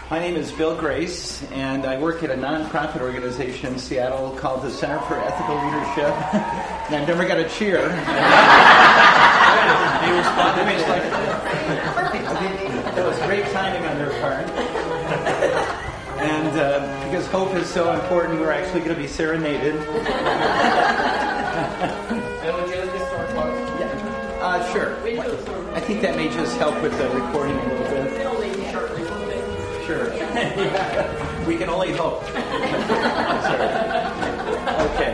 My name is Bill Grace, and I work at a nonprofit organization in Seattle called the Center for Ethical Leadership. And I've never got a cheer. That was great timing on their part. And because hope is so important, we're actually going to be serenaded. Sure. I think that may just help with the recording a little bit. Sure. We can only hope. Okay.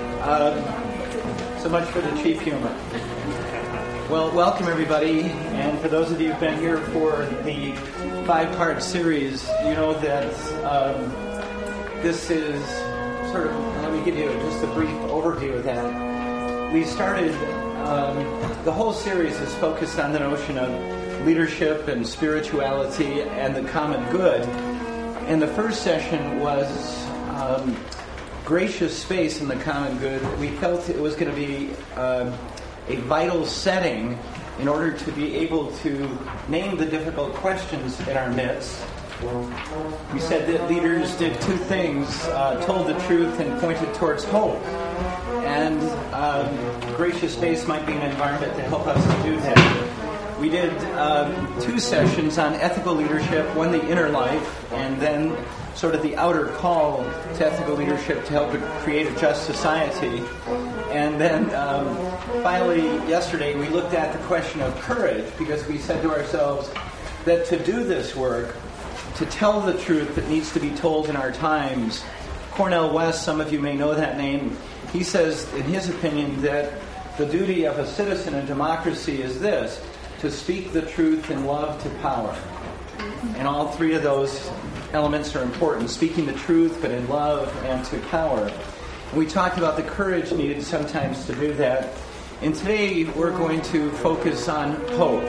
So much for the cheap humor. Well, welcome everybody. And for those of you who've been here for the 5-part series, you know that this is sort of, let me give you just a brief overview of that. We started, the whole series is focused on the notion of leadership and spirituality and the common good. And the first session was gracious space in the common good. We felt it was going to be a vital setting in order to be able to name the difficult questions in our midst. We said that leaders did two things, told the truth and pointed towards hope. And gracious space might be an environment to help us to do that. We did 2 sessions on ethical leadership, one the inner life, and then sort of the outer call to ethical leadership to help create a just society. And then finally, yesterday, we looked at the question of courage, because we said to ourselves that to do this work, to tell the truth that needs to be told in our times, Cornel West, some of you may know that name, he says, in his opinion, that the duty of a citizen in democracy is this: to speak the truth in love to power. And all 3 of those elements are important: speaking the truth, but in love and to power. And we talked about the courage needed sometimes to do that. And today we're going to focus on hope.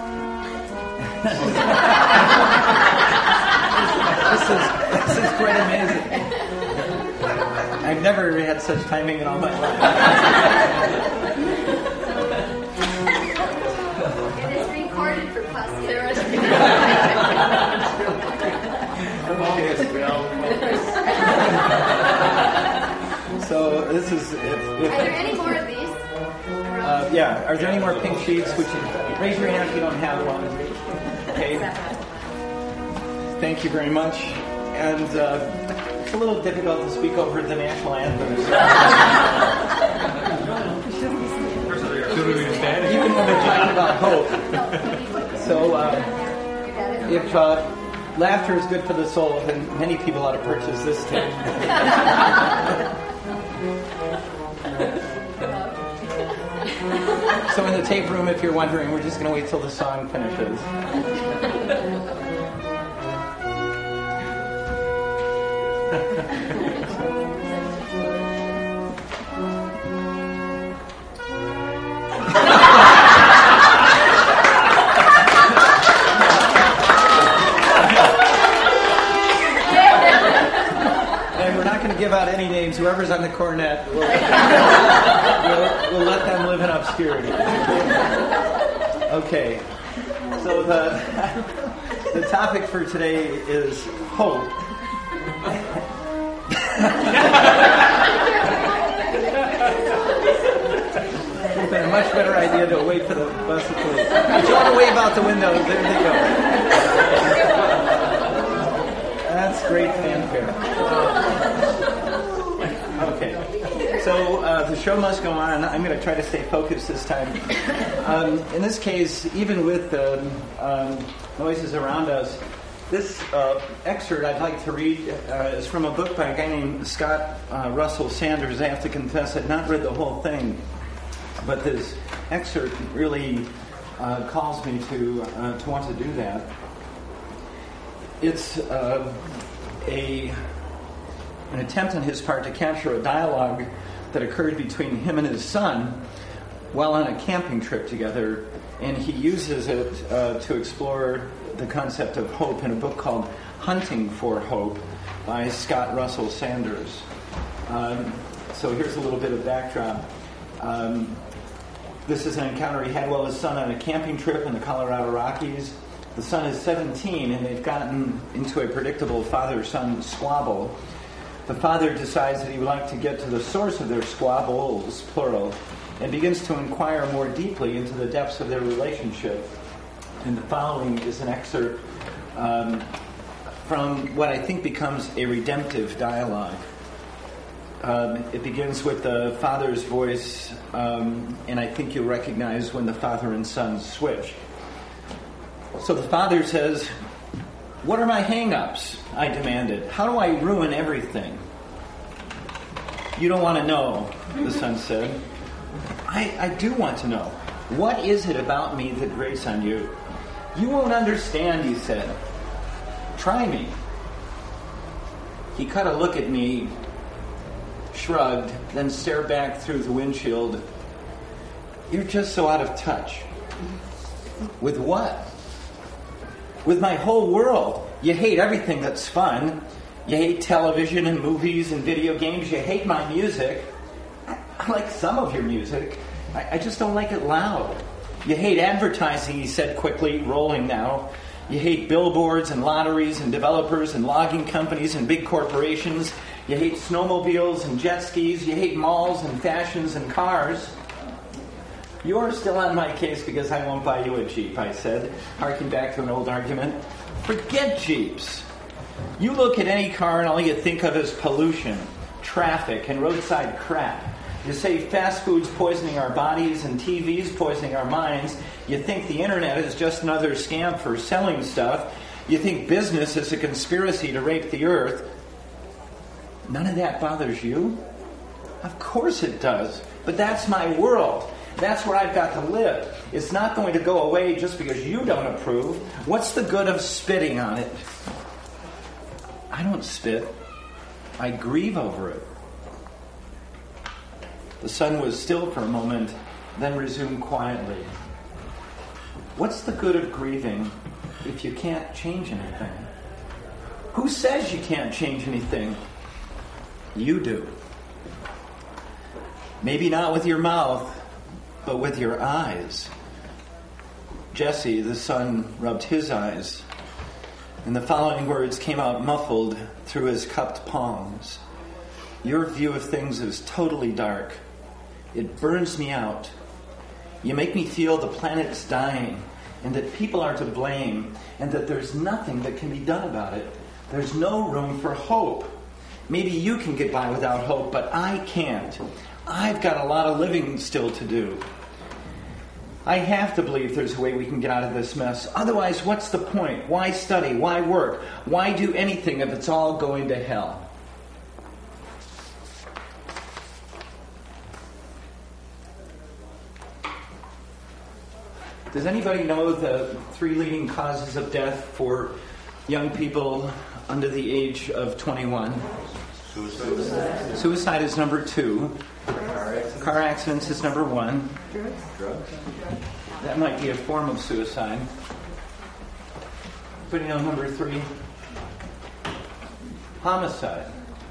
This is quite amazing. I've never had such timing in all my life. For posterity. So this is. Are there any more of these? Yeah. Are there any more pink sheets? Would you raise your hand if you don't have one? Okay. Thank you very much. And it's a little difficult to speak over the national anthem. Even when we're talking about hope. So, if laughter is good for the soul, then many people ought to purchase this tape. So in the tape room, if you're wondering, we're just going to wait till the song finishes. Give out any names. Whoever's on the cornet, we'll let them live in obscurity. Okay. So the topic for today is hope. It's been a much better idea to wait for the bus to leave. If you want to wave out the window, there they go. That's great fanfare. Okay, so the show must go on. I'm going to try to stay focused this time. In this case, even with the noises around us, this excerpt I'd like to read is from a book by a guy named Scott Russell Sanders. I have to confess I've not read the whole thing, but this excerpt really calls me to want to do that. It's an attempt on his part to capture a dialogue that occurred between him and his son while on a camping trip together, and he uses it to explore the concept of hope in a book called Hunting for Hope by Scott Russell Sanders. So here's a little bit of backdrop. This is an encounter he had while his son on a camping trip in the Colorado Rockies. The son is 17, and they've gotten into a predictable father-son squabble. The father decides that he would like to get to the source of their squabbles, plural, and begins to inquire more deeply into the depths of their relationship. And the following is an excerpt from what I think becomes a redemptive dialogue. It begins with the father's voice, and I think you'll recognize when the father and son switch. So the father says, "What are my hang-ups?" I demanded. "How do I ruin everything?" "You don't want to know," the son said. I do want to know. "What is it about me that grates on you?" "You won't understand," he said. "Try me." He cut a look at me, shrugged, then stared back through the windshield. "You're just so out of touch." "With what?" "With my whole world. You hate everything that's fun. You hate television and movies and video games. You hate my music. I like some of your music. I just don't like it loud. You hate advertising," he said quickly, rolling now. "You hate billboards and lotteries and developers and logging companies and big corporations. You hate snowmobiles and jet skis. You hate malls and fashions and cars." "You're still on my case because I won't buy you a Jeep," I said, harking back to an old argument. "Forget Jeeps. You look at any car and all you think of is pollution, traffic, and roadside crap. You say fast food's poisoning our bodies and TV's poisoning our minds. You think the internet is just another scam for selling stuff. You think business is a conspiracy to rape the earth. None of that bothers you?" "Of course it does. But that's my world. That's where I've got to live. It's not going to go away just because you don't approve. What's the good of spitting on it?" "I don't spit. I grieve over it." The son was still for a moment, then resumed quietly. "What's the good of grieving if you can't change anything?" "Who says you can't change anything?" "You do. Maybe not with your mouth, but with your eyes." Jesse, the son, rubbed his eyes, and the following words came out muffled through his cupped palms. "Your view of things is totally dark. It burns me out. You make me feel the planet's dying, and that people are to blame, and that there's nothing that can be done about it. There's no room for hope. Maybe you can get by without hope, but I can't. I've got a lot of living still to do. I have to believe there's a way we can get out of this mess. Otherwise, what's the point? Why study? Why work? Why do anything if it's all going to hell?" Does anybody know the 3 leading causes of death for young people under the age of 21? Suicide. Suicide is number 2. Car accidents is number 1. Drugs. That might be a form of suicide. Putting on number 3. Homicide.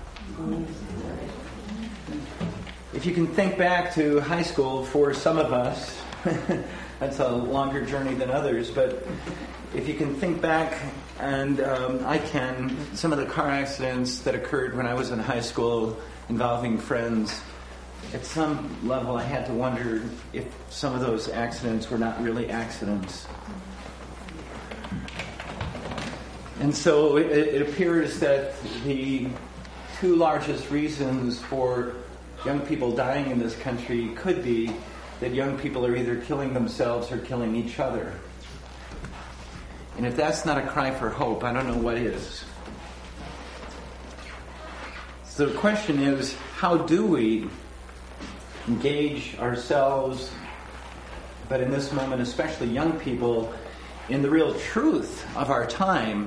If you can think back to high school, for some of us, that's a longer journey than others, but if you can think back, and I can, some of the car accidents that occurred when I was in high school involving friends, at some level I had to wonder if some of those accidents were not really accidents. And so it appears that the 2 largest reasons for young people dying in this country could be that young people are either killing themselves or killing each other. And if that's not a cry for hope, I don't know what is. So the question is, how do we engage ourselves, but in this moment especially young people, in the real truth of our time,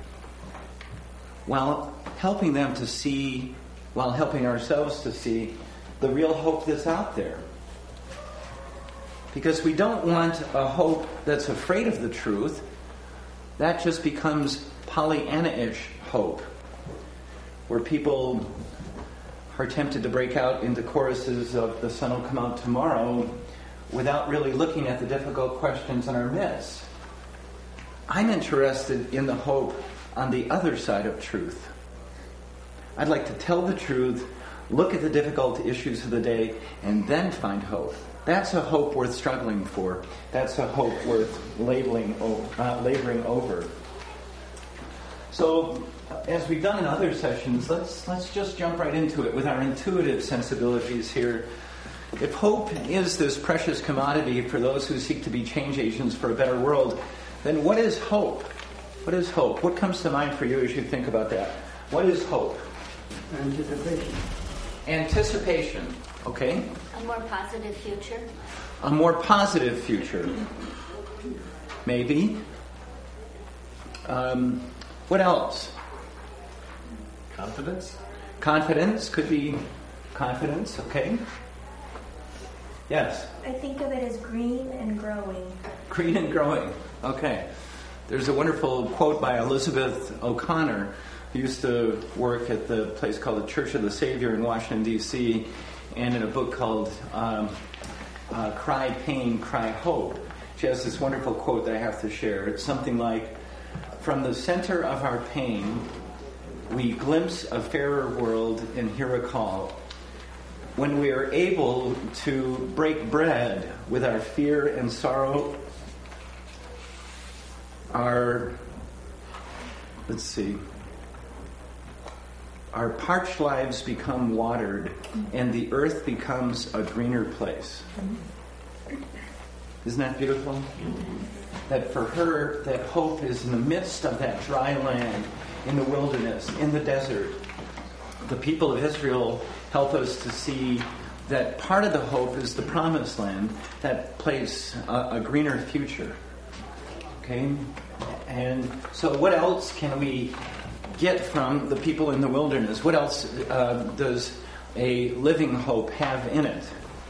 while helping them to see, while helping ourselves to see the real hope that's out there? Because we don't want a hope that's afraid of the truth. That just becomes Pollyanna-ish hope, where people are tempted to break out into choruses of "the sun will come out tomorrow" without really looking at the difficult questions in our midst. I'm interested in the hope on the other side of truth. I'd like to tell the truth, look at the difficult issues of the day, and then find hope. That's a hope worth struggling for. That's a hope worth laboring over. So, as we've done in other sessions, let's just jump right into it with our intuitive sensibilities here. If hope is this precious commodity for those who seek to be change agents for a better world, then what is hope? What is hope? What comes to mind for you as you think about that? What is hope? Anticipation. Anticipation. Okay. A more positive future. A more positive future. Maybe. What else? Confidence. Confidence. Could be confidence. Okay. Yes. I think of it as green and growing. Green and growing. Okay. There's a wonderful quote by Elizabeth O'Connor, who used to work at the place called the Church of the Savior in Washington, D.C., and in a book called Cry Pain, Cry Hope. She has this wonderful quote that I have to share. It's something like, "From the center of our pain, we glimpse a fairer world and hear a call. When we are able to break bread with our fear and sorrow, our parched lives become watered, and the earth becomes a greener place." Isn't that beautiful? That for her, that hope is in the midst of that dry land, in the wilderness, in the desert. The people of Israel help us to see that part of the hope is the promised land, that place, a greener future. Okay? And so what else can we get from the people in the wilderness? What else does a living hope have in it?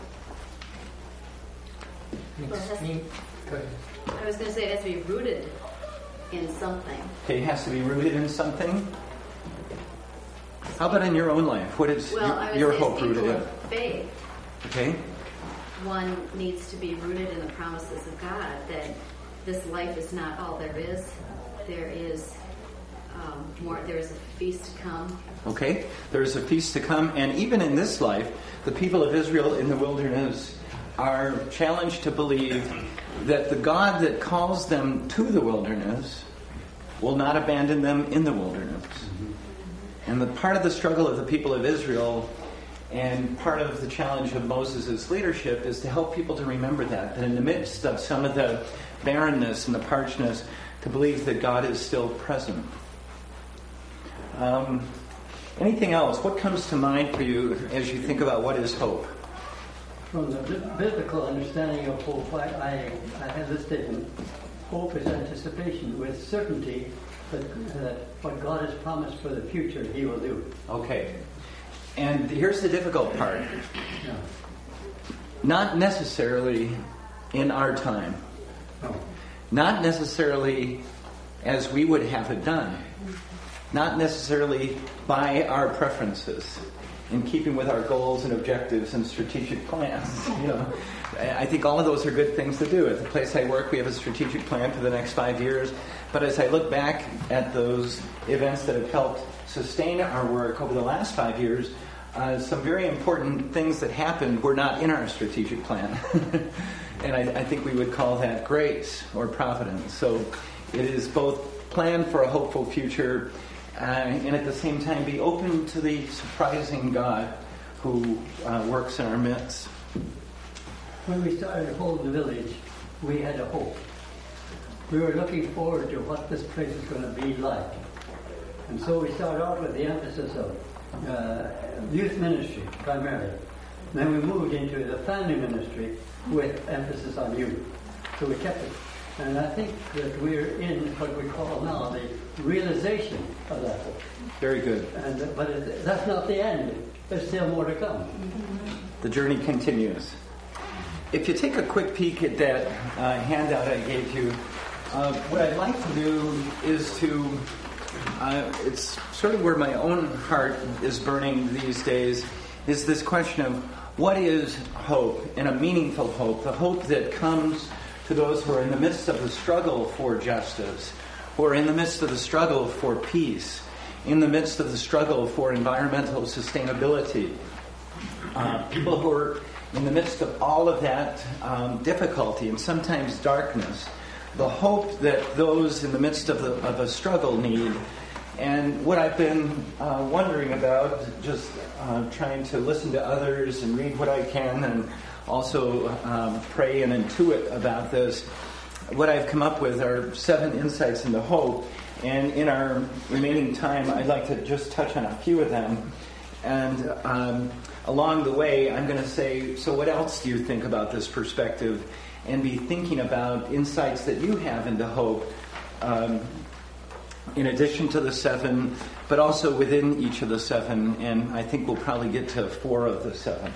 I was going to say it has to be rooted in something. Okay, it has to be rooted in something. How about in your own life? What is your hope rooted in? Faith. Okay. One needs to be rooted in the promises of God, that this life is not all there is. There is more. There is a feast to come. Okay, there is a feast to come, and even in this life, the people of Israel in the wilderness are challenged to believe that the God that calls them to the wilderness will not abandon them in the wilderness. And the part of the struggle of the people of Israel and part of the challenge of Moses' leadership is to help people to remember that in the midst of some of the barrenness and the parchness, to believe that God is still present. Anything else? What comes to mind for you as you think about what is hope? From the biblical understanding of hope, I have this statement: hope is anticipation with certainty that what God has promised for the future, He will do. Okay. And here's the difficult part. Yeah. Not necessarily in our time. No. Not necessarily as we would have it done. Not necessarily by our preferences, in keeping with our goals and objectives and strategic plans. I think all of those are good things to do. At the place I work, we have a strategic plan for the next 5 years. But as I look back at those events that have helped sustain our work over the last 5 years, some very important things that happened were not in our strategic plan. And I think we would call that grace or providence. So it is both plan for a hopeful future and at the same time be open to the surprising God who works in our midst. When we started Holden Village, we had a hope. We were looking forward to what this place is going to be like. And so we started out with the emphasis of youth ministry, primarily. Then we moved into the family ministry with emphasis on youth. So we kept it. And I think that we're in what we call now the realization of that hope. Very good. But that's not the end. There's still more to come. The journey continues. If you take a quick peek at that handout I gave you, what I'd like to do is to, it's sort of where my own heart is burning these days, is this question of what is hope, and a meaningful hope, the hope that comes to those who are in the midst of the struggle for justice, who are in the midst of the struggle for peace, in the midst of the struggle for environmental sustainability. People who are in the midst of all of that difficulty and sometimes darkness, the hope that those in the midst of a struggle need. And what I've been wondering about, just trying to listen to others and read what I can and also pray and intuit about this, what I've come up with are 7 insights into hope. And in our remaining time, I'd like to just touch on a few of them. And along the way, I'm going to say, so what else do you think about this perspective? And be thinking about insights that you have into hope, in addition to the 7, but also within each of the 7. And I think we'll probably get to 4 of the 7.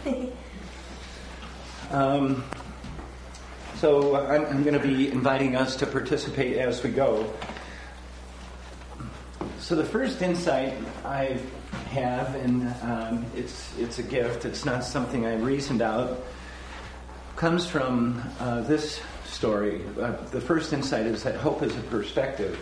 So I'm going to be inviting us to participate as we go. So the first insight I have, and it's a gift, it's not something I reasoned out, comes from this story. The first insight is that hope is a perspective.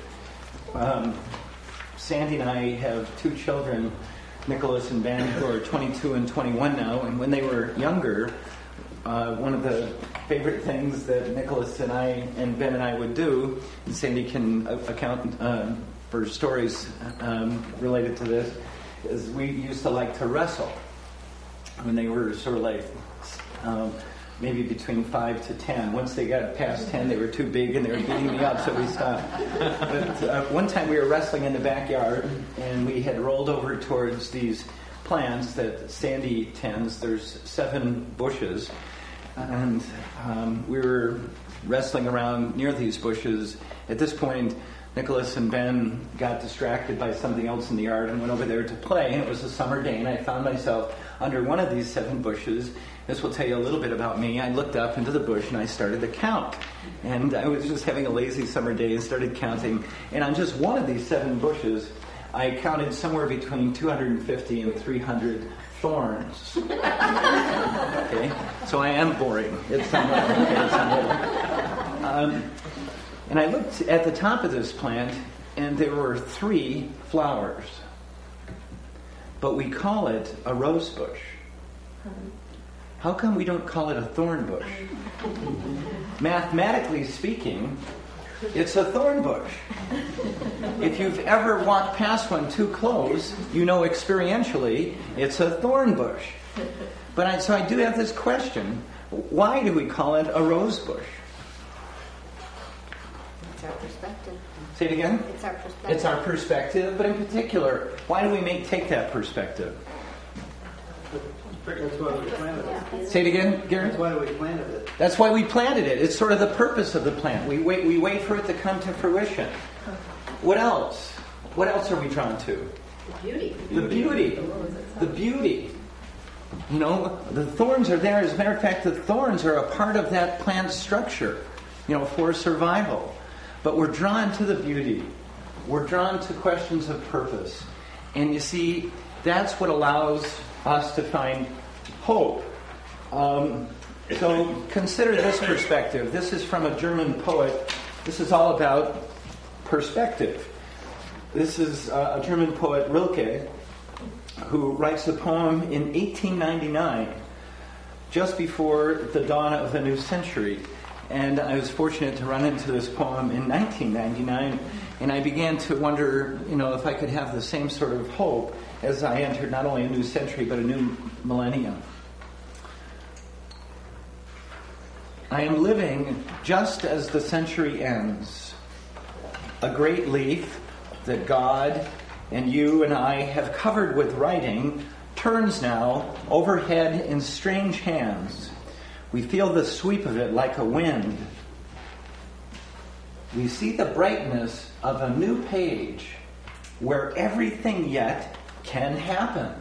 Sandy and I have 2 children, Nicholas and Ben, who are 22 and 21 now, and when they were younger, one of the favorite things that Nicholas and I and Ben and I would do, and Sandy can account for stories related to this, is we used to like to wrestle when they were sort of like maybe between 5 to 10. Once they got past 10, they were too big and they were beating me up, so we stopped. But one time we were wrestling in the backyard, and we had rolled over towards these plants that Sandy tends. There's 7 bushes, and we were wrestling around near these bushes. At this point, Nicholas and Ben got distracted by something else in the yard and went over there to play. And it was a summer day, and I found myself under one of these 7 bushes. This will tell you a little bit about me. I looked up into the bush and I started to count. And I was just having a lazy summer day and started counting. And on just one of these 7 bushes, I counted somewhere between 250 and 300 thorns. Okay? So I am boring. It's somewhat okay. And I looked at the top of this plant, and there were 3 flowers. But we call it a rose bush. How come we don't call it a thorn bush? Mathematically speaking, it's a thorn bush. If you've ever walked past one too close, you know experientially it's a thorn bush. But so I do have this question. Why do we call it a rose bush? It's our perspective. Say it again? It's our perspective. It's our perspective, but in particular, why do we take that perspective? That's why we planted it. Say it again, Gary? That's why we planted it. That's why we planted it. It's sort of the purpose of the plant. We wait for it to come to fruition. What else? What else are we drawn to? The beauty. The beauty. The beauty. You know, the thorns are there. As a matter of fact, the thorns are a part of that plant's structure, for survival. But we're drawn to the beauty. We're drawn to questions of purpose. And you see, that's what allows us to find hope. So consider this perspective. This is from a German poet. This is all about perspective. This is a German poet, Rilke, who writes a poem in 1899, just before the dawn of a new century. And I was fortunate to run into this poem in 1999, and I began to wonder, if I could have the same sort of hope as I entered not only a new century, but a new millennium. I am living just as the century ends. A great leaf that God and you and I have covered with writing turns now overhead in strange hands. We feel the sweep of it like a wind. We see the brightness of a new page where everything yet can happen.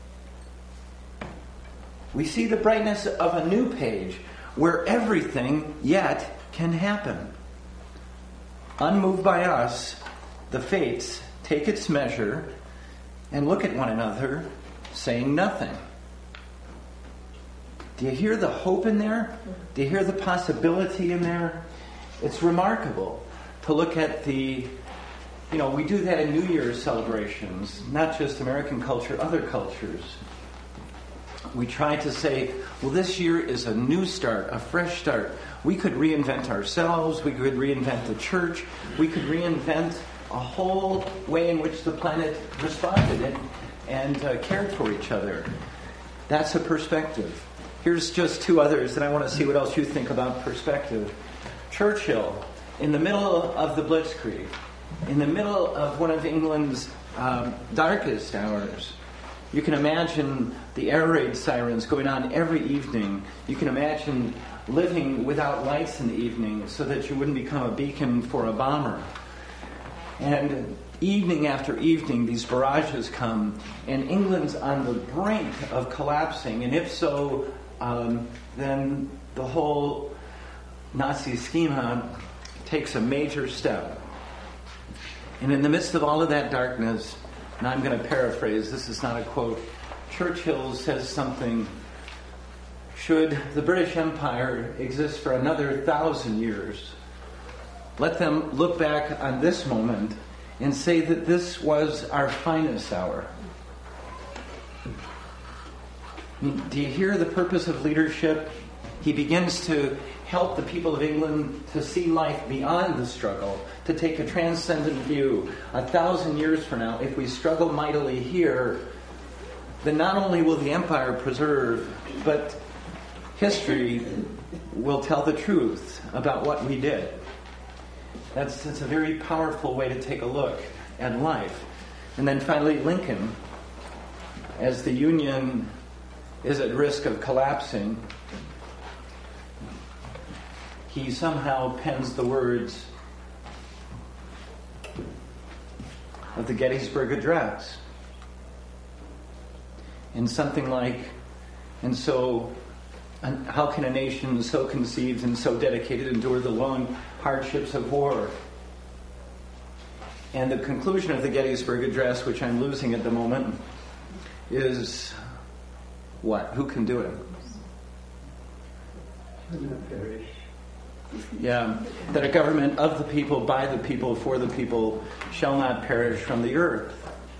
We see the brightness of a new page where everything yet can happen. Unmoved by us, the fates take its measure and look at one another, saying nothing. Do you hear the hope in there? Do you hear the possibility in there? It's remarkable to look at the, we do that in New Year's celebrations, not just American culture, other cultures. We try to say, well, this year is a new start, a fresh start. We could reinvent ourselves, we could reinvent the church, we could reinvent a whole way in which the planet responded and cared for each other. That's a perspective. Here's just two others, and I want to see what else you think about perspective. Churchill, in the middle of the Blitzkrieg, in the middle of one of England's darkest hours, you can imagine the air raid sirens going on every evening. You can imagine living without lights in the evening so that you wouldn't become a beacon for a bomber. And evening after evening, these barrages come, and England's on the brink of collapsing. And if so, then the whole Nazi schema takes a major step. And in the midst of all of that darkness, and I'm going to paraphrase, this is not a quote, Churchill says something, should the British Empire exist for another 1,000 years, let them look back on this moment and say that this was our finest hour. Do you hear the purpose of leadership? He begins to help the people of England to see life beyond the struggle, to take a transcendent view. 1,000 years from now, if we struggle mightily here, then not only will the empire preserve, but history will tell the truth about what we did. That's a very powerful way to take a look at life. And then finally, Lincoln, as the Union is at risk of collapsing, he somehow pens the words of the Gettysburg Address. In something like, how can a nation so conceived and so dedicated endure the long hardships of war? And the conclusion of the Gettysburg Address, which I'm losing at the moment, is what? Who can do it? Yeah, that a government of the people, by the people, for the people, shall not perish from the earth.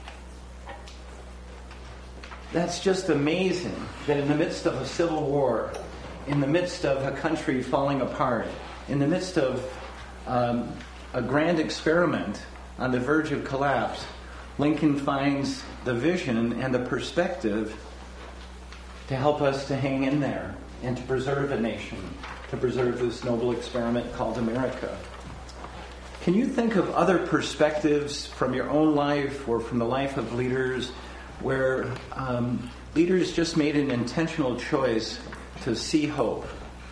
That's just amazing that in the midst of a civil war, in the midst of a country falling apart, in the midst of a grand experiment on the verge of collapse, Lincoln finds the vision and the perspective to help us to hang in there and to preserve a nation, to preserve this noble experiment called America. Can you think of other perspectives from your own life or from the life of leaders where leaders just made an intentional choice to see hope?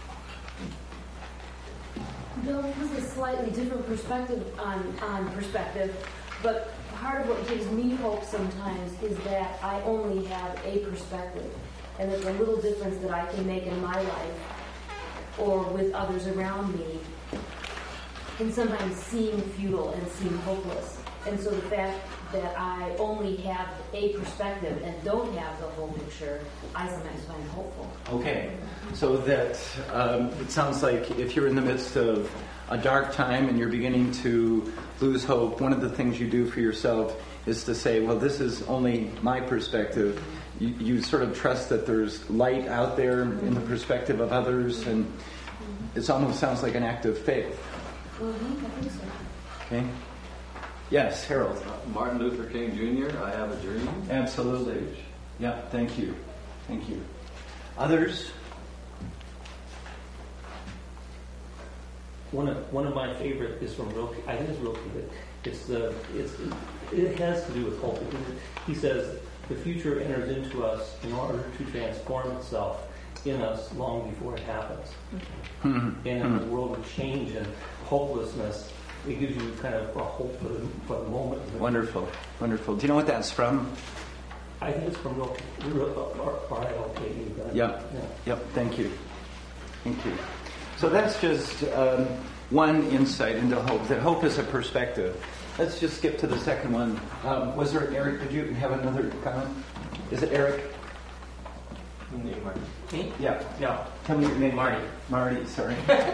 Bill, this is a slightly different perspective on perspective, but part of what gives me hope sometimes is that I only have a perspective, and that the little difference that I can make in my life or with others around me can sometimes seem futile and seem hopeless. And so the fact that I only have a perspective and don't have the whole picture, I sometimes find hopeful. Okay, so that it sounds like if you're in the midst of a dark time and you're beginning to lose hope, one of the things you do for yourself is to say, well, this is only my perspective. You sort of trust that there's light out there in the perspective of others, and it almost sounds like an act of faith. Mm-hmm, I think so. Okay? Yes, Harold. Martin Luther King Jr., I Have a Dream. Absolutely. Yeah, thank you. Thank you. Others? One of my favorite is from Rilke. I think it's Rilke, but it has to do with hope. He says the future enters into us in order to transform itself in us long before it happens. And in the world of change and hopelessness, it gives you kind of a hope for the moment. Wonderful, wonderful. Do you know what that's from? I think it's from Rilke. R-I-L-K-E. Yeah. Yep. Thank you. Thank you. So that's just one insight into hope. That hope is a perspective. Let's just skip to the second one. Was there Eric? Did you have another comment? Is it Eric? Me? Yeah. No. Tell me your name. Marty. Marty, sorry.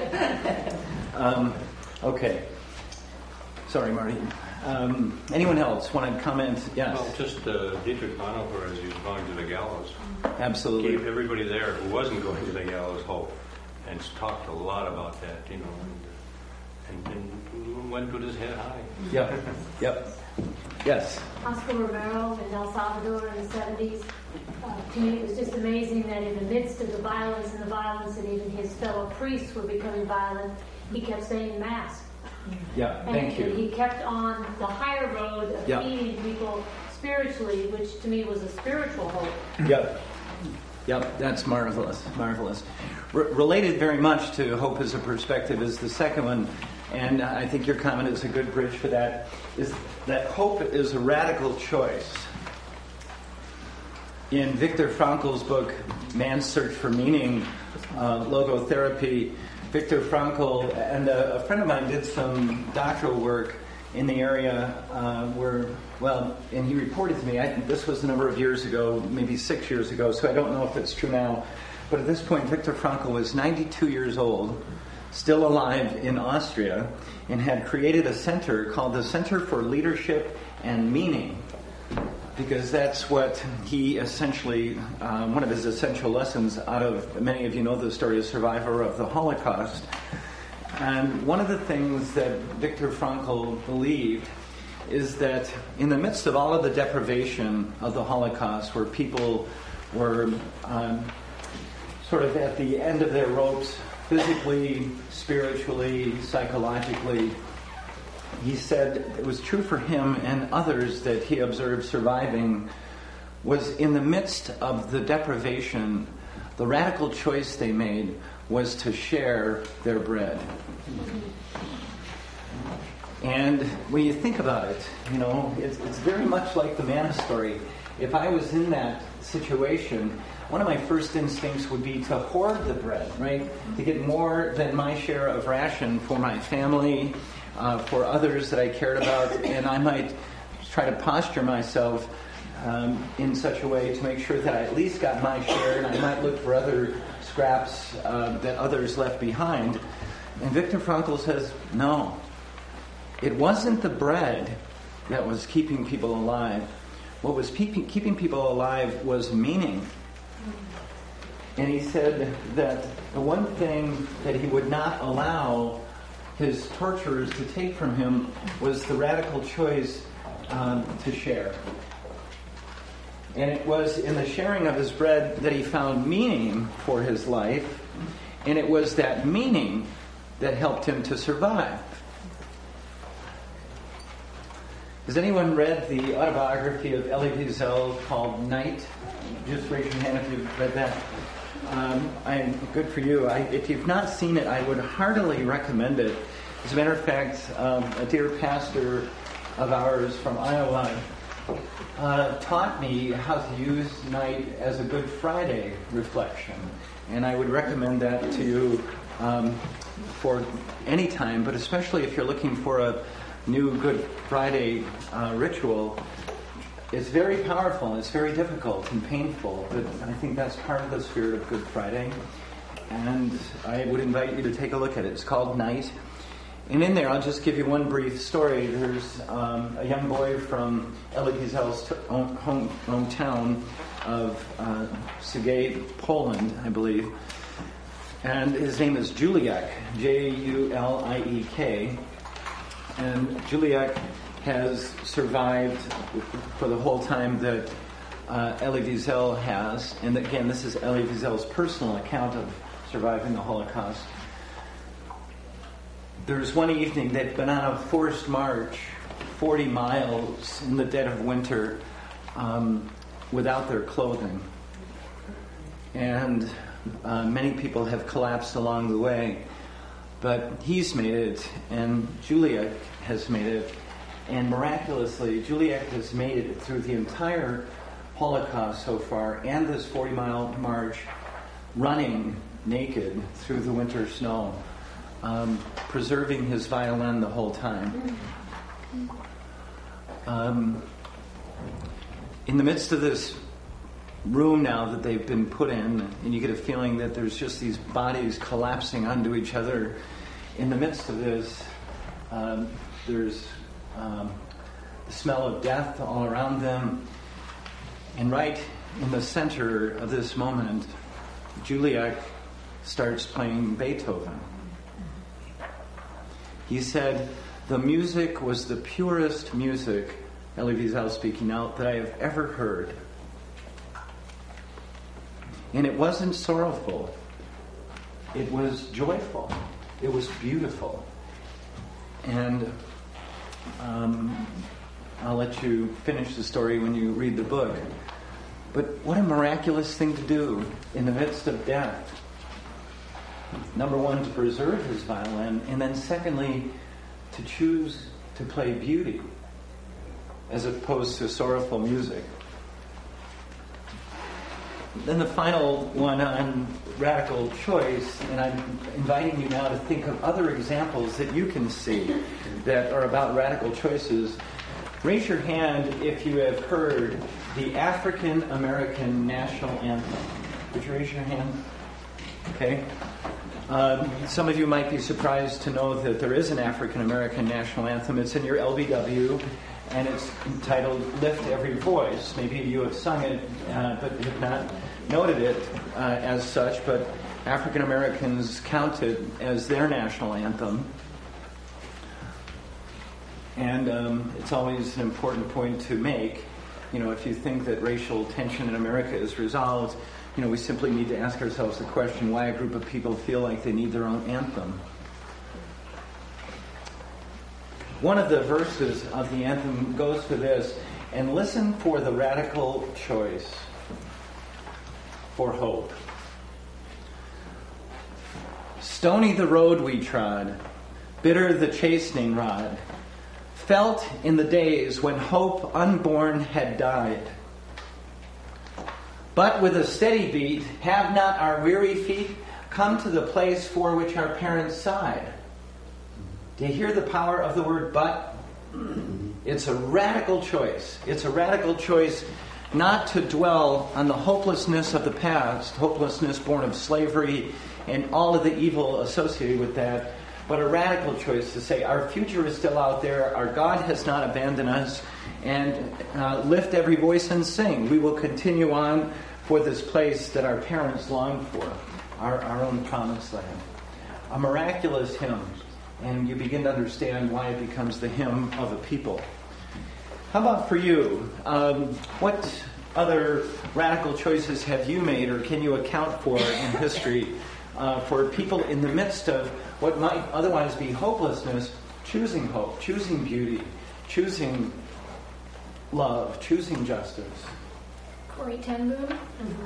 Okay. Sorry, Marty. Anyone else want to comment? Yes. Well, just Dietrich Bonhoeffer, as he was going to the gallows, Absolutely. gave everybody there who wasn't going to the gallows hope, and talked a lot about that, and went with his head high. Yep. Yep. Yes. Oscar Romero in El Salvador in the 70s. To me, it was just amazing that in the midst of the violence, and even his fellow priests were becoming violent, he kept saying Mass. Yeah. Thank And you. he kept on the higher road of Yeah. feeding people spiritually, which to me was a spiritual hope. Yep. Yep. That's marvelous. Marvelous. Related very much to hope as a perspective is the second one, and I think your comment is a good bridge for that. Is that hope is a radical choice. In Viktor Frankl's book, Man's Search for Meaning, Logotherapy, Viktor Frankl and a friend of mine did some doctoral work in the area and he reported to me, this was a number of years ago, maybe 6 years ago, so I don't know if it's true now, but at this point Viktor Frankl was 92 years old, still alive in Austria, and had created a center called the Center for Leadership and Meaning, because that's what he essentially, one of his essential lessons out of, many of you know the story, of survivor of the Holocaust. And one of the things that Viktor Frankl believed is that in the midst of all of the deprivation of the Holocaust, where people were sort of at the end of their ropes, physically, spiritually, psychologically, he said it was true for him and others that he observed surviving was in the midst of the deprivation, the radical choice they made was to share their bread. And when you think about it, it's very much like the manna story. If I was in that situation, one of my first instincts would be to hoard the bread, right? To get more than my share of ration for my family, for others that I cared about, and I might try to posture myself in such a way to make sure that I at least got my share, and I might look for other scraps that others left behind. And Viktor Frankl says, no, it wasn't the bread that was keeping people alive. What was keeping people alive was meaning. And he said that the one thing that he would not allow his torturers to take from him was the radical choice to share. And it was in the sharing of his bread that he found meaning for his life, and it was that meaning that helped him to survive. Has anyone read the autobiography of Elie Wiesel called Night? Just raise your hand if you've read that. Good for you. If you've not seen it, I would heartily recommend it. As a matter of fact, a dear pastor of ours from Iowa taught me how to use night as a Good Friday reflection. And I would recommend that to you for any time, but especially if you're looking for a new Good Friday ritual. It's very powerful, and it's very difficult and painful, but I think that's part of the spirit of Good Friday. And I would invite you to take a look at it. It's called Night. And in there, I'll just give you one brief story. There's a young boy from Elie Wiesel's hometown of Szeged, Poland, I believe. And his name is Juliek, Juliek. And Juliek has survived for the whole time that Elie Wiesel has. And again, this is Elie Wiesel's personal account of surviving the Holocaust. There's one evening they've been on a forced march, 40 miles in the dead of winter, without their clothing. And many people have collapsed along the way. But he's made it, and Juliek has made it. And miraculously, Juliek has made it through the entire Holocaust so far, and this 40-mile march, running naked through the winter snow, preserving his violin the whole time. In the midst of this room now that they've been put in, and you get a feeling that there's just these bodies collapsing onto each other. In the midst of this, there's the smell of death all around them. And right in the center of this moment, Juliak starts playing Beethoven. He said, "The music was the purest music," Elie Wiesel speaking out, "that I have ever heard. And it wasn't sorrowful. It was joyful. It was beautiful." And I'll let you finish the story when you read the book. But what a miraculous thing to do in the midst of death. Number one, to preserve his violin, and then secondly, to choose to play beauty as opposed to sorrowful music. Then the final one on radical choice, and I'm inviting you now to think of other examples that you can see that are about radical choices. Raise your hand if you have heard the African American National Anthem. Would you raise your hand? Okay. Some of you might be surprised to know that there is an African American National Anthem. It's in your LBW, and it's entitled "Lift Every Voice." Maybe you have sung it, but have not noted it as such, but African Americans count it as their national anthem. And it's always an important point to make. You know, if you think that racial tension in America is resolved, you know, we simply need to ask ourselves the question, why a group of people feel like they need their own anthem. One of the verses of the anthem goes to this: "And listen for the radical choice for hope. Stony the road we trod, bitter the chastening rod, felt in the days when hope unborn had died. But with a steady beat, have not our weary feet come to the place for which our parents sighed?" Do you hear the power of the word "but"? It's a radical choice. It's a radical choice not to dwell on the hopelessness of the past, hopelessness born of slavery and all of the evil associated with that, but a radical choice to say our future is still out there, our God has not abandoned us, and lift every voice and sing. We will continue on for this place that our parents longed for, our own promised land. A miraculous hymn, and you begin to understand why it becomes the hymn of a people. How about for you? What other radical choices have you made, or can you account for in history for people in the midst of what might otherwise be hopelessness, choosing hope, choosing beauty, choosing love, choosing justice? Corrie ten Boom.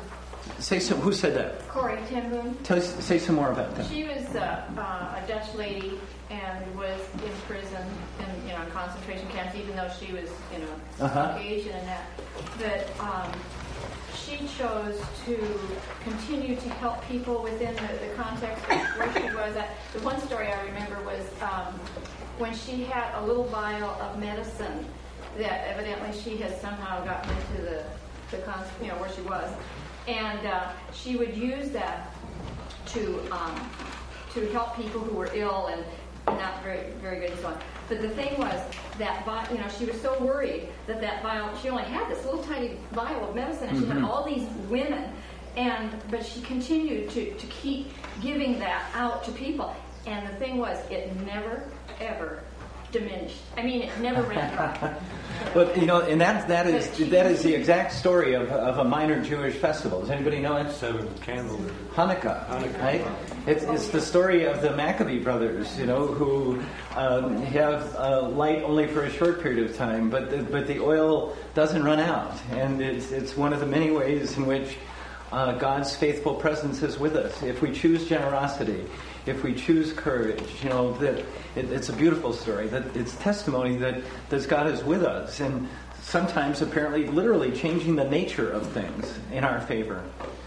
Who said that? Corrie ten Boom. Say some more about that. She was a Dutch lady and was in prison in concentration camps, even though she was Caucasian and that. But she chose to continue to help people within the context of where she was at. The one story I remember was when she had a little vial of medicine that evidently she had somehow gotten into the where she was, and she would use that to help people who were ill and not very very good and so on. But the thing was that she was so worried that vial, she only had this little tiny vial of medicine, and she had all these women, but she continued to keep giving that out to people. And the thing was, it never ever diminished. I mean, it never ran dry. But and that is the exact story of a minor Jewish festival. Does anybody know it? Seven candles. Hanukkah, right? It's the story of the Maccabee brothers, who have light only for a short period of time, but the oil doesn't run out, and it's one of the many ways in which God's faithful presence is with us. If we choose generosity, if we choose courage, that it's a beautiful story. That it's testimony that God is with us, and sometimes apparently literally changing the nature of things in our favor.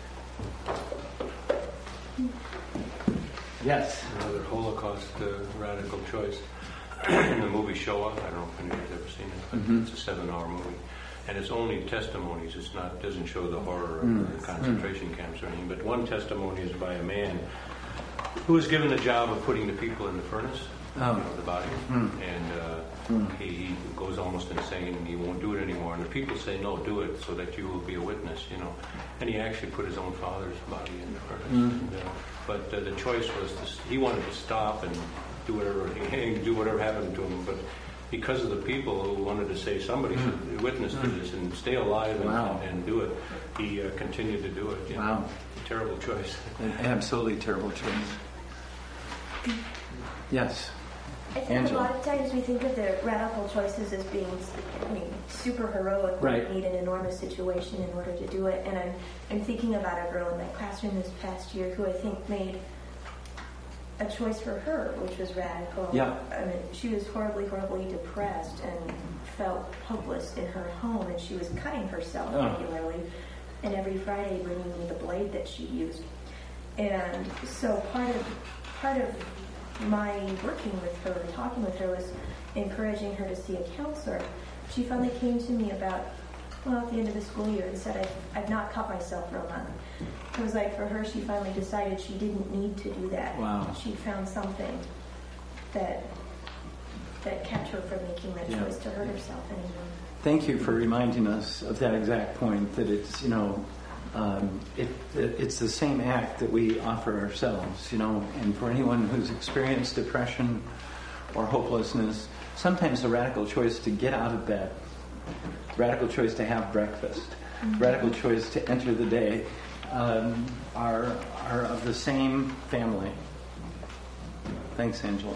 Yes? Another Holocaust radical choice. In the movie Shoah, I don't know if anybody's ever seen it, but it's a 7-hour movie. And it's only testimonies. It's not doesn't show the horror of the concentration camps or anything. But one testimony is by a man who was given the job of putting the people in the furnace, the bodies, and he goes almost insane, and he won't do it anymore. And the people say, "No, do it, so that you will be a witness," And he actually put his own father's body in the furnace. But the choice was he wanted to stop and do whatever happened to him, but because of the people who wanted to say somebody should witness to this and stay alive and do it, he continued to do it. Wow. Terrible choice. An absolutely terrible choice. Yes. I think Angela. a lot of times we think of the radical choices as being, super heroic. Right. We need an enormous situation in order to do it. And I'm thinking about a girl in my classroom this past year who I think made a choice for her, which was radical. Yeah. I mean, she was horribly, horribly depressed and felt hopeless in her home, and she was cutting herself regularly, and every Friday bringing me the blade that she used. And so part of my working with her, talking with her, was encouraging her to see a counselor. She finally came to me at the end of the school year and said, I've not cut myself for a month. It was like for her, she finally decided she didn't need to do that. Wow. She found something that kept her from making that choice to hurt herself anymore. Thank you for reminding us of that exact point, that it's, it's the same act that we offer ourselves, and for anyone who's experienced depression or hopelessness, sometimes the radical choice to get out of bed, radical choice to have breakfast, radical choice to enter the day, are of the same family. Thanks, Angela.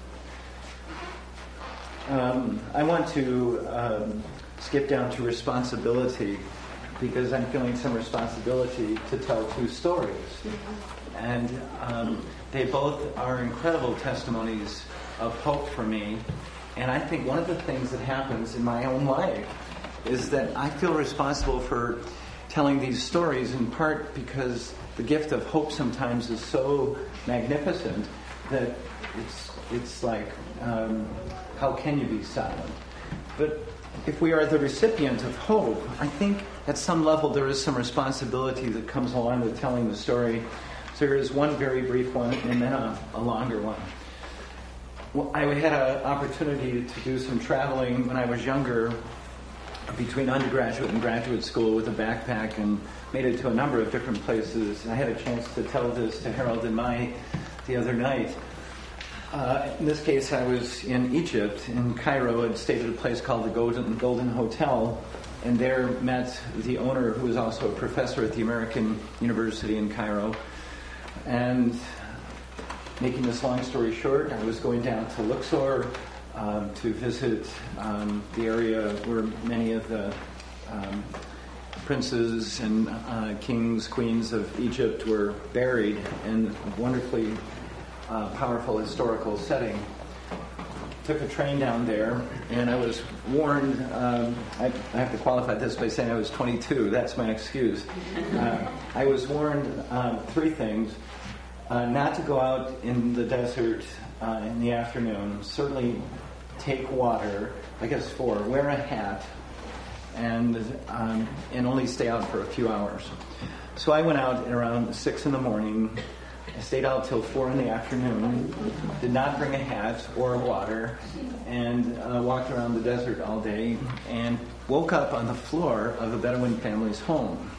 I want to skip down to responsibility, because I'm feeling some responsibility to tell two stories. And they both are incredible testimonies of hope for me. And I think one of the things that happens in my own life is that I feel responsible for telling these stories, in part because the gift of hope sometimes is so magnificent that it's like, how can you be silent? But if we are the recipient of hope, I think at some level there is some responsibility that comes along with telling the story. So here is one very brief one and then a longer one. Well, I had an opportunity to do some traveling when I was younger between undergraduate and graduate school with a backpack, and made it to a number of different places. And I had a chance to tell this to Harold and Mai the other night. In this case, I was in Egypt, in Cairo, and stayed at a place called the Golden Hotel, and there met the owner, who was also a professor at the American University in Cairo. And making this long story short, I was going down to Luxor to visit the area where many of the princes and kings, queens of Egypt were buried, in a wonderfully powerful historical setting. Took a train down there, and I was warned, I have to qualify this by saying I was 22, that's my excuse. I was warned three things. Not to go out in the desert in the afternoon, certainly take water, I guess four, wear a hat, and only stay out for a few hours. So I went out at around 6 in the morning. I stayed out till 4 in the afternoon, did not bring a hat or water, and walked around the desert all day, and woke up on the floor of a Bedouin family's home.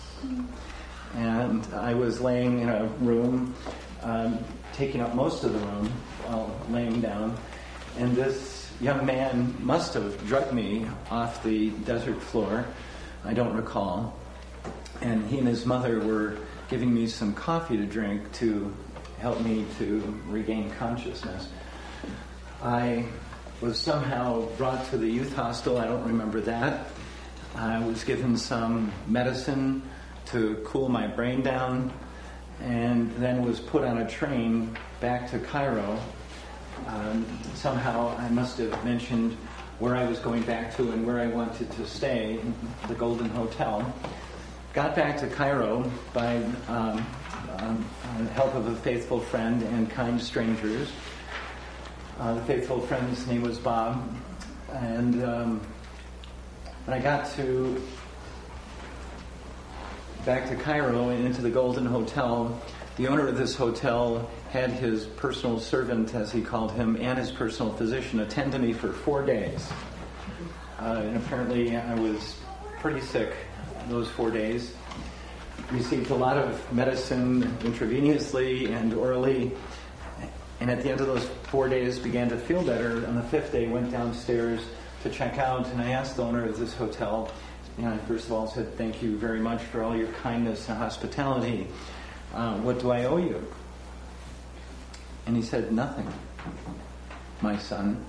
And I was laying in a room, taking up most of the room while laying down, and this young man must have drugged me off the desert floor. I don't recall. And he and his mother were giving me some coffee to drink to help me to regain consciousness. I was somehow brought to the youth hostel. I don't remember that. I was given some medicine to cool my brain down, and then was put on a train back to Cairo. Somehow I must have mentioned where I was going back to and where I wanted to stay, the Golden Hotel. Got back to Cairo by help of a faithful friend and kind strangers. The faithful friend's name was Bob, and when I got back to Cairo and into the Golden Hotel, the owner of this hotel had his personal servant, as he called him, and his personal physician attend to me for 4 days. And apparently I was pretty sick those 4 days. Received a lot of medicine intravenously and orally. And at the end of those 4 days began to feel better. On the 5th day, went downstairs to check out, and I asked the owner of this hotel, I first of all said, thank you very much for all your kindness and hospitality. What do I owe you? And he said, nothing, my son.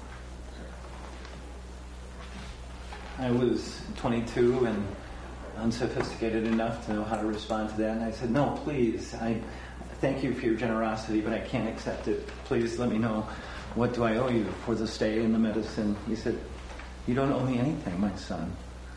I was 22 and unsophisticated enough to know how to respond to that. And I said, no, please, I thank you for your generosity, but I can't accept it. Please let me know, what do I owe you for the stay and the medicine? He said, you don't owe me anything, my son.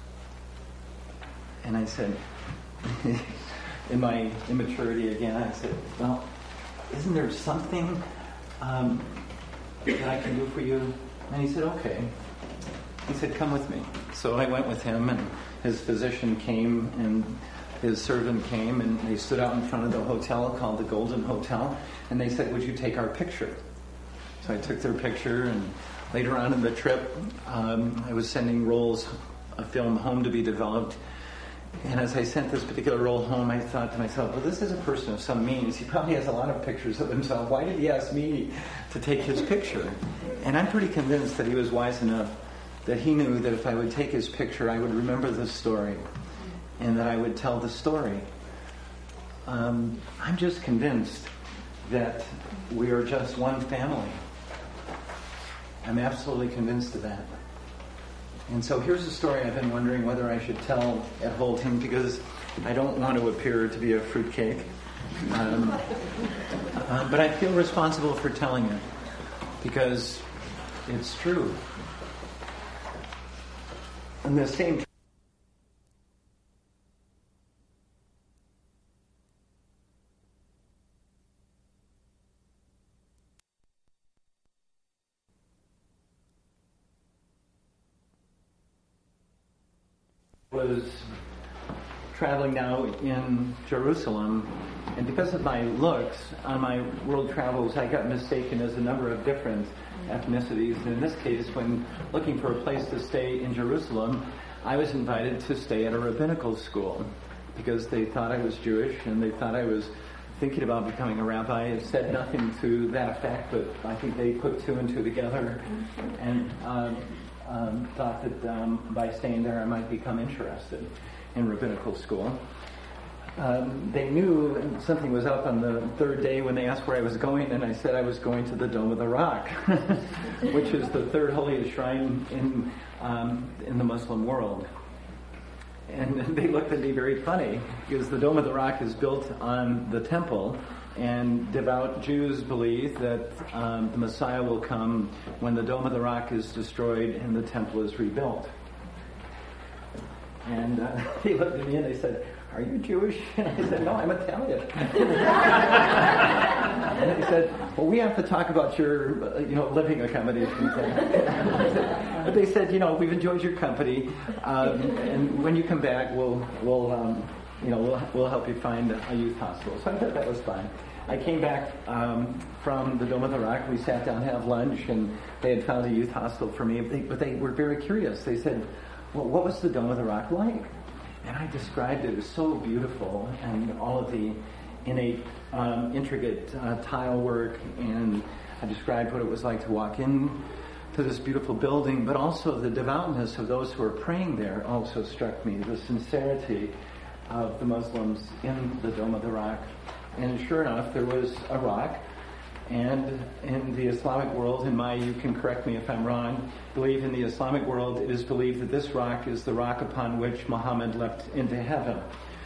And I said, in my immaturity again, I said, well, isn't there something that I can do for you? And he said, okay. He said, come with me. So I went with him, and his physician came, and his servant came, and they stood out in front of the hotel called the Golden Hotel, and they said, would you take our picture? So I took their picture, and later on in the trip, I was sending rolls of film home to be developed. And as I sent this particular roll home, I thought to myself, well, this is a person of some means. He probably has a lot of pictures of himself. Why did he ask me to take his picture? And I'm pretty convinced that he was wise enough that he knew that if I would take his picture, I would remember the story and that I would tell the story. I'm just convinced that we are just one family. I'm absolutely convinced of that. And so here's a story I've been wondering whether I should tell at Holton, because I don't want to appear to be a fruitcake. But I feel responsible for telling it, because it's true. And the same was traveling now in Jerusalem, and because of my looks on my world travels, I got mistaken as a number of different ethnicities. And in this case, when looking for a place to stay in Jerusalem, I was invited to stay at a rabbinical school because they thought I was Jewish and they thought I was thinking about becoming a rabbi. I said nothing to that effect, but I think they put two and two together and thought that by staying there I might become interested in rabbinical school. They knew something was up on the third day when they asked where I was going, and I said I was going to the Dome of the Rock, which is the third holiest shrine in the Muslim world. And they looked at me very funny, because the Dome of the Rock is built on the temple, and devout Jews believe that the Messiah will come when the Dome of the Rock is destroyed and the temple is rebuilt. And they looked at me and they said, "Are you Jewish?" And I said, "No, I'm Italian." And they said, "Well, we have to talk about your, living accommodations." But they said, "We've enjoyed your company, and when you come back, we'll help you find a youth hospital." So I thought that was fine. I came back from the Dome of the Rock. We sat down to have lunch, and they had found a youth hospital for me. But they were very curious. They said, "Well, what was the Dome of the Rock like?" And I described it. It was so beautiful, and all of the innate, intricate tile work, and I described what it was like to walk in to this beautiful building, but also the devoutness of those who were praying there also struck me, the sincerity of the Muslims in the Dome of the Rock. And sure enough, there was a rock, and in the Islamic world, you can correct me if I'm wrong, believe in the Islamic world, it is believed that this rock is the rock upon which Muhammad leapt into heaven.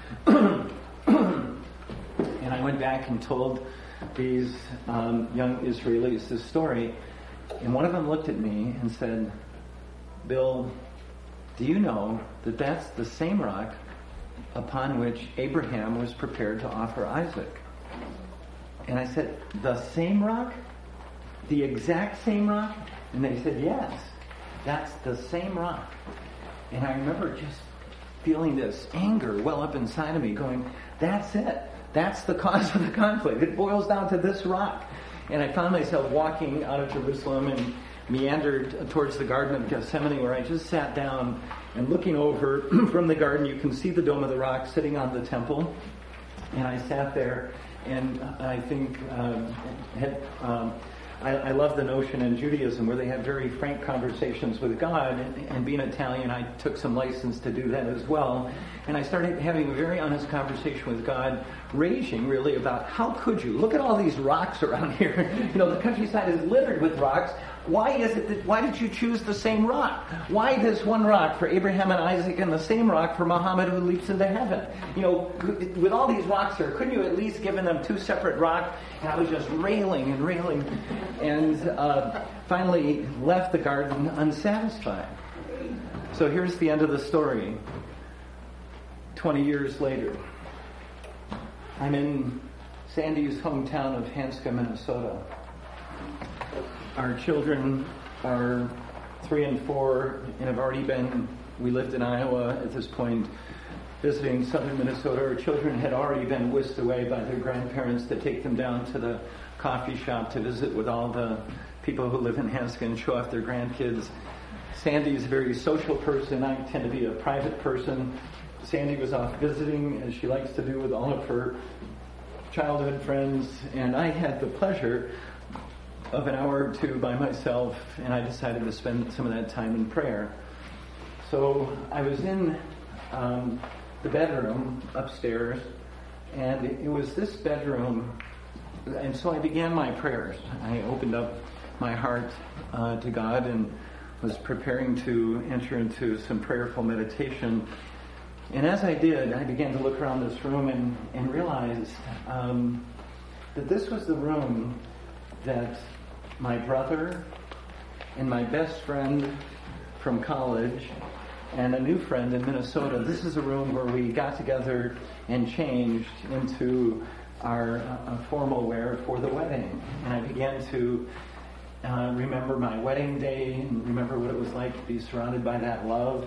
And I went back and told these young Israelis this story, and one of them looked at me and said, "Bill, do you know that that's the same rock upon which Abraham was prepared to offer Isaac?" And I said, "The same rock? The exact same rock?" And they said, "Yes, that's the same rock." And I remember just feeling this anger well up inside of me going, that's it. That's the cause of the conflict. It boils down to this rock. And I found myself walking out of Jerusalem and meandered towards the Garden of Gethsemane, where I just sat down and looking over from the garden, you can see the Dome of the Rock sitting on the temple. And I sat there, and I think I love the notion in Judaism where they have very frank conversations with God, and being Italian, I took some license to do that as well. And I started having a very honest conversation with God, raging really about how could you? Look at all these rocks around here. The countryside is littered with rocks. Why did you choose the same rock? Why this one rock for Abraham and Isaac and the same rock for Muhammad who leaps into heaven? With all these rocks there, couldn't you at least given them two separate rocks? And I was just railing and finally left the garden unsatisfied. So here's the end of the story. 20 years later, I'm in Sandy's hometown of Hanska, Minnesota. Our children are 3 and 4 and we lived in Iowa at this point, visiting southern Minnesota. Our children had already been whisked away by their grandparents to take them down to the coffee shop to visit with all the people who live in Hanska and show off their grandkids. Sandy's a very social person. I tend to be a private person. Sandy was off visiting, as she likes to do with all of her childhood friends, and I had the pleasure of an hour or two by myself, and I decided to spend some of that time in prayer. So I was in the bedroom upstairs, and it was this bedroom, and so I began my prayers. I opened up my heart to God and was preparing to enter into some prayerful meditation. And as I did, I began to look around this room and realized that this was the room that my brother and my best friend from college and a new friend in Minnesota, this is a room where we got together and changed into our formal wear for the wedding. And I began to remember my wedding day and remember what it was like to be surrounded by that love.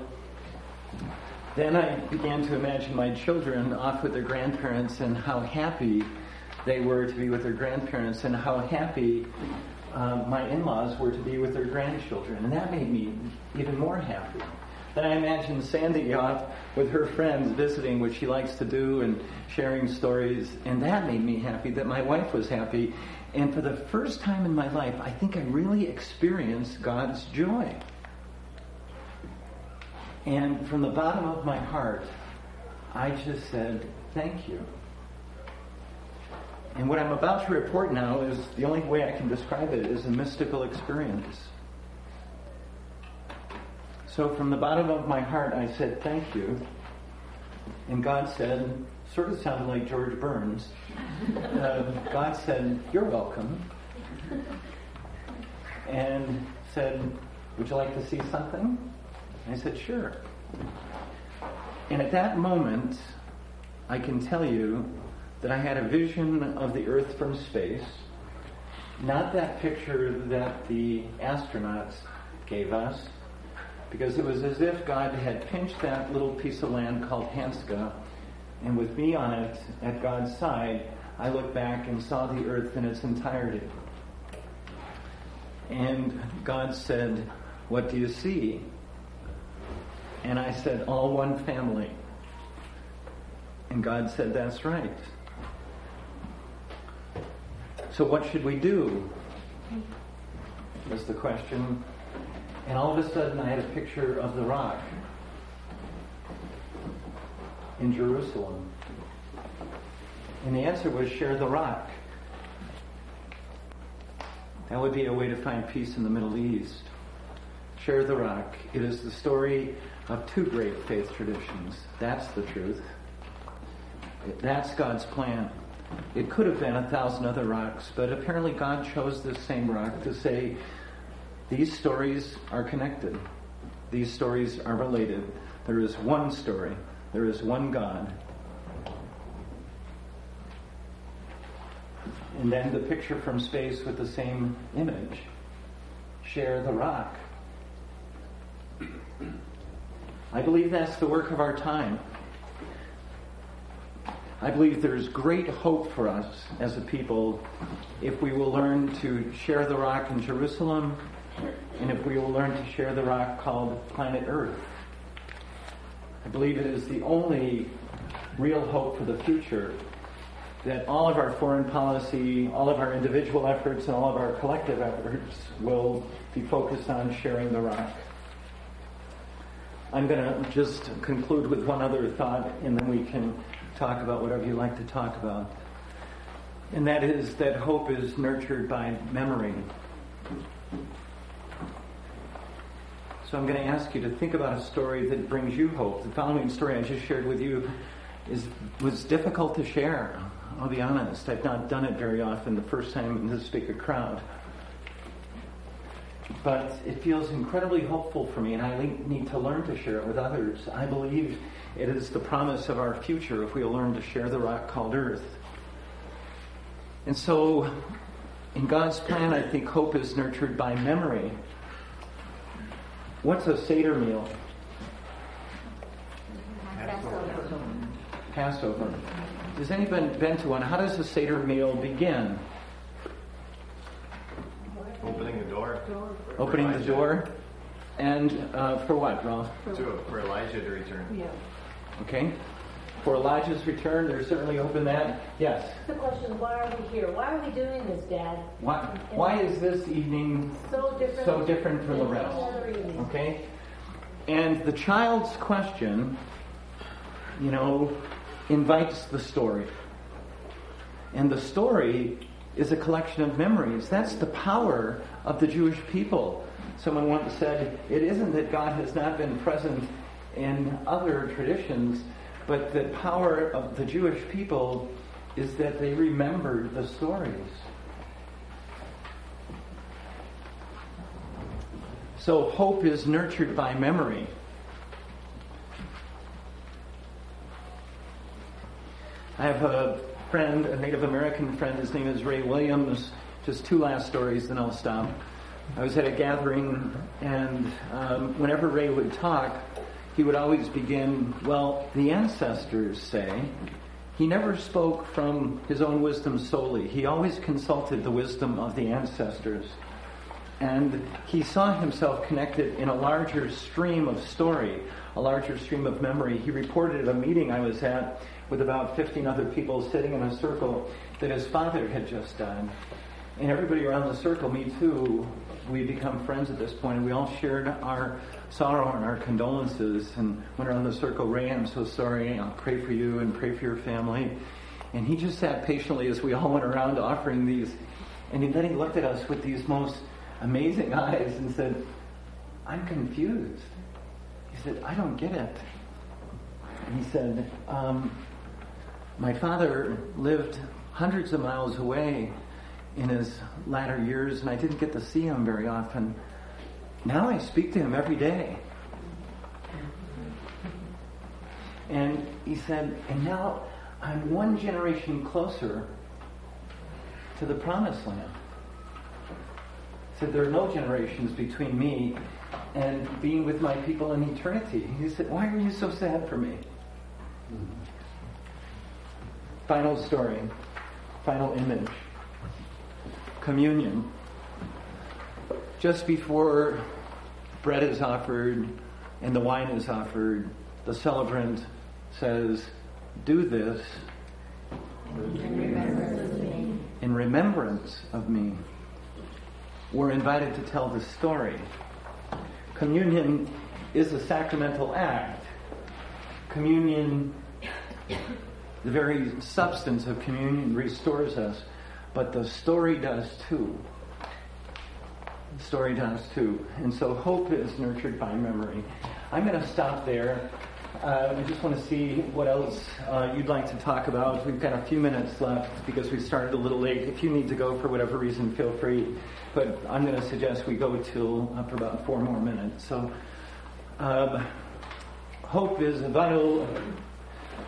Then I began to imagine my children off with their grandparents and how happy they were to be with their grandparents and how happy my in-laws were to be with their grandchildren. And that made me even more happy. Then I imagined Sandy off with her friends visiting, what she likes to do, and sharing stories. And that made me happy that my wife was happy. And for the first time in my life, I think I really experienced God's joy. And from the bottom of my heart, I just said, thank you. And what I'm about to report now is, the only way I can describe it is a mystical experience. So from the bottom of my heart, I said, thank you. And God said, sort of sounded like George Burns, God said, you're welcome. And said, would you like to see something? I said, sure. And at that moment, I can tell you that I had a vision of the Earth from space, not that picture that the astronauts gave us, because it was as if God had pinched that little piece of land called Hanska, and with me on it, at God's side, I looked back and saw the Earth in its entirety. And God said, what do you see? And I said, all one family. And God said, that's right. So what should we do? Was the question. And all of a sudden I had a picture of the rock in Jerusalem. And the answer was, share the rock. That would be a way to find peace in the Middle East. Share the rock. It is the story of two great faith traditions. That's the truth. That's God's plan. It could have been 1,000 other rocks, but apparently God chose this same rock to say, these stories are connected. These stories are related. There is one story. There is one God. And then the picture from space with the same image. Share the rock. I believe that's the work of our time. I believe there's great hope for us as a people if we will learn to share the rock in Jerusalem, and if we will learn to share the rock called planet Earth. I believe it is the only real hope for the future, that all of our foreign policy, all of our individual efforts, and all of our collective efforts will be focused on sharing the rock. I'm going to just conclude with one other thought, and then we can talk about whatever you like to talk about. And that is that hope is nurtured by memory. So I'm going to ask you to think about a story that brings you hope. The following story I just shared with you was difficult to share. I'll be honest. I've not done it very often the first time in this big a crowd. But it feels incredibly hopeful for me, and I need to learn to share it with others. I believe it is the promise of our future if we'll learn to share the rock called Earth. And so, in God's plan, I think hope is nurtured by memory. What's a Seder meal? Passover. Has anybody been to one? How does a Seder meal begin? Opening the door. Opening the door. And for what, Ralph? For Elijah to return. Yeah. Okay. For Elijah's return, they're certainly open that. Yes. The question is, why are we here? Why are we doing this, Dad? Why is this evening so different from the rest? Okay. And the child's question, invites the story. And the story is a collection of memories. That's the power of the Jewish people. Someone once said, it isn't that God has not been present in other traditions, but the power of the Jewish people is that they remembered the stories. So hope is nurtured by memory. I have a friend, a Native American friend, his name is Ray Williams. Just two last stories, then I'll stop. I was at a gathering, and whenever Ray would talk, he would always begin, well, the ancestors say. He never spoke from his own wisdom solely. He always consulted the wisdom of the ancestors. And he saw himself connected in a larger stream of story, a larger stream of memory. He reported at a meeting I was at with about 15 other people sitting in a circle that his father had just died. And everybody around the circle, me too, we become friends at this point, and we all shared our sorrow and our condolences. And went around the circle, Ray, I'm so sorry, I'll pray for you and pray for your family. And he just sat patiently as we all went around offering these. And then he looked at us with these most amazing eyes and said, I'm confused. He said, I don't get it. And he said, my father lived hundreds of miles away in his latter years, and I didn't get to see him very often. Now I speak to him every day. And he said, and now I'm one generation closer to the promised land. He said, there are no generations between me and being with my people in eternity. He said, why are you so sad for me? Final story, final image. Communion. Just before bread is offered and the wine is offered, the celebrant says, do this in remembrance of me. We're invited to tell the story. Communion is a sacramental act. Communion, the very substance of communion, restores us, but the story does too. The story does too. And so hope is nurtured by memory. I'm going to stop there. I just want to see what else you'd like to talk about. We've got a few minutes left because we started a little late. If you need to go for whatever reason, feel free. But I'm going to suggest we go till for about 4 more minutes. So hope is a vital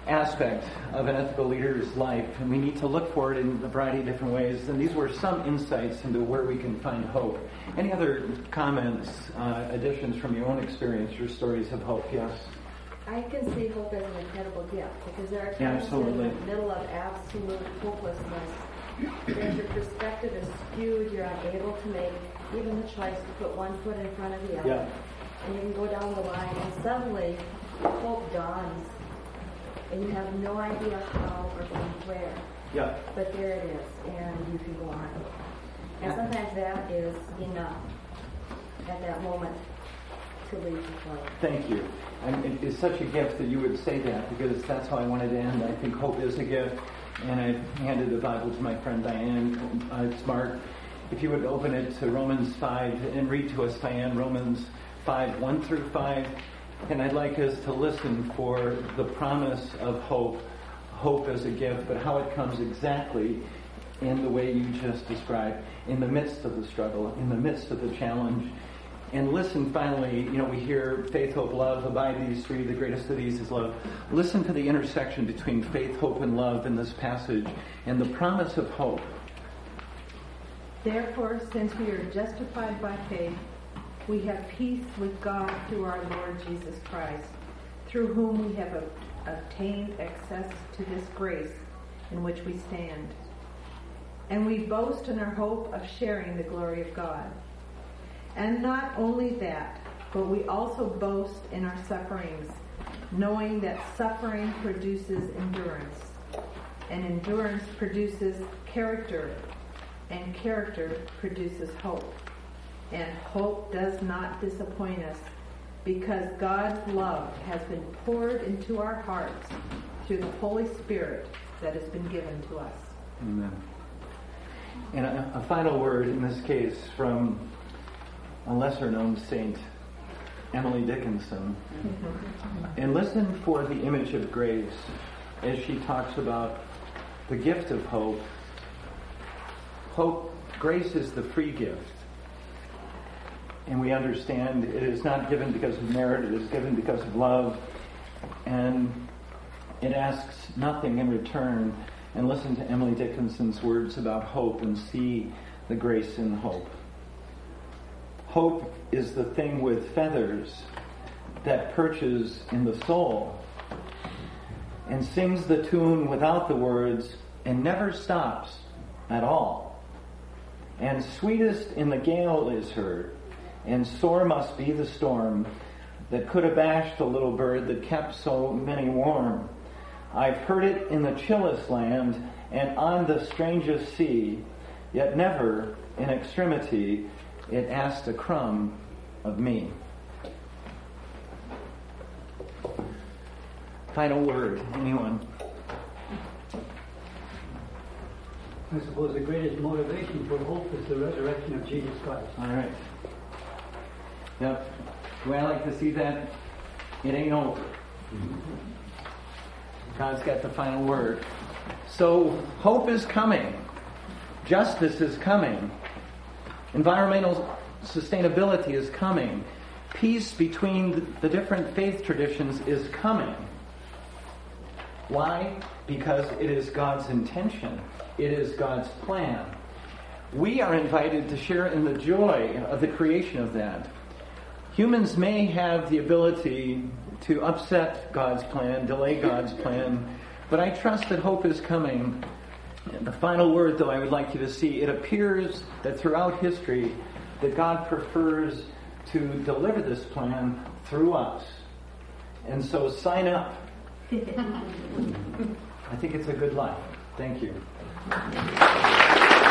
aspect of an ethical leader's life, and we need to look for it in a variety of different ways. And these were some insights into where we can find hope. Any other comments, additions from your own experience, your stories of hope? Yes? I can see hope as an incredible gift, because there are times absolutely. in the middle of absolute hopelessness that your perspective is skewed, you're unable to make even the choice to put one foot in front of the other. Yeah. And you can go down the line, and suddenly hope dawns, and you have no idea how or from where. Yeah. But there it is, and you can go on. And sometimes that is enough at that moment to lead to flow. Thank you. And it is such a gift that you would say that, because that's how I wanted to end. I think hope is a gift. And I handed the Bible to my friend Diane. It's Mark. If you would open it to Romans 5 and read to us, Diane, Romans 5, 1 through 5. And I'd like us to listen for the promise of hope as a gift, but how it comes exactly in the way you just described, in the midst of the struggle, in the midst of the challenge. And listen, finally, we hear faith, hope, love, abide these three, the greatest of these is love. Listen to the intersection between faith, hope, and love in this passage and the promise of hope. Therefore, since we are justified by faith, we have peace with God through our Lord Jesus Christ, through whom we have obtained access to this grace in which we stand. And we boast in our hope of sharing the glory of God. And not only that, but we also boast in our sufferings, knowing that suffering produces endurance, and endurance produces character, and character produces hope. And hope does not disappoint us, because God's love has been poured into our hearts through the Holy Spirit that has been given to us. Amen. And a final word in this case from a lesser-known saint, Emily Dickinson. And listen for the image of grace as she talks about the gift of hope. Hope, grace is the free gift. And we understand it is not given because of merit, it is given because of love. And it asks nothing in return. And listen to Emily Dickinson's words about hope and see the grace in hope. Hope is the thing with feathers that perches in the soul and sings the tune without the words and never stops at all. And sweetest in the gale is heard, and sore must be the storm that could abash the little bird that kept so many warm. I've heard it in the chillest land and on the strangest sea, yet never in extremity it asked a crumb of me. Final word, anyone? I suppose the greatest motivation for hope is the resurrection of Jesus Christ. All right. Yep. Do I like to see that? It ain't over. God's got the final word. So hope is coming. Justice is coming. Environmental sustainability is coming. Peace between the different faith traditions is coming. Why? Because it is God's intention. It is God's plan. We are invited to share in the joy of the creation of that. Humans may have the ability to upset God's plan, delay God's plan, but I trust that hope is coming. And the final word, though, I would like you to see, it appears that throughout history that God prefers to deliver this plan through us. And so sign up. I think it's a good life. Thank you.